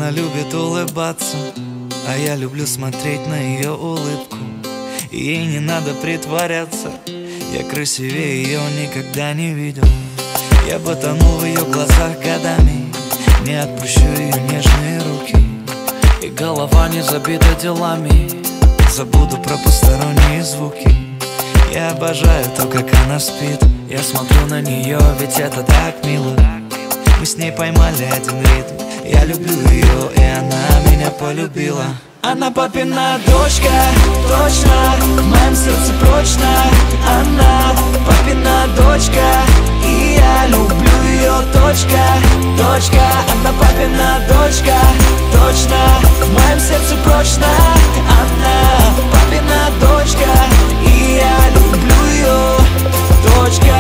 Она любит улыбаться, а я люблю смотреть на ее улыбку. Ей не надо притворяться, я красивее ее никогда не видел. Я бы тонул в ее глазах годами, не отпущу ее нежные руки. И голова не забита делами, забуду про посторонние звуки. Я обожаю то, как она спит, я смотрю на нее, ведь это так мило. Мы с ней поймали один ритм, я люблю ее, и она меня полюбила. Она папина дочка, точно, в моем сердце прочно. Она папина дочка, и я люблю ее, точка, точка. Она папина дочка, точно, в моем сердце прочно. Она папина дочка, и я люблю ее, точка.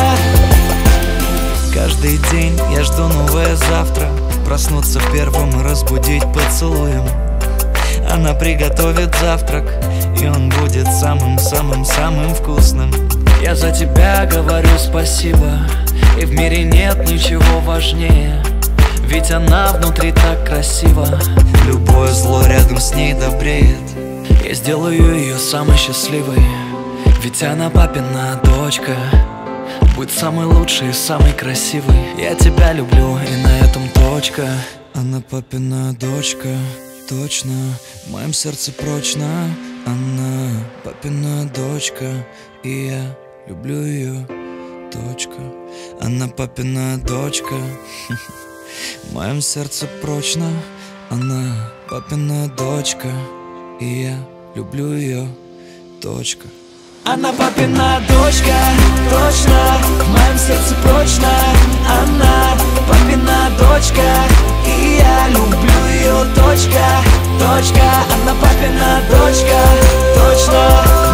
Каждый день я жду новое завтра, проснуться первым и разбудить поцелуем. Она приготовит завтрак, и он будет самым-самым-самым вкусным. Я за тебя говорю спасибо, и в мире нет ничего важнее. Ведь она внутри так красива, любое зло рядом с ней добреет. Я сделаю ее самой счастливой, ведь она папина дочка. Будь самый лучший и самый красивый, я тебя люблю, и на этом точка. Она папина дочка, точно, в моем сердце прочно. Она папина дочка, и я люблю ее, точка. Она папина дочка, в моем сердце прочно. Она папина дочка, и я люблю ее, точка. Она папина дочка, точно, в моем сердце прочно. Она папина дочка, и я люблю ее, точка, точка. Она папина дочка, точно.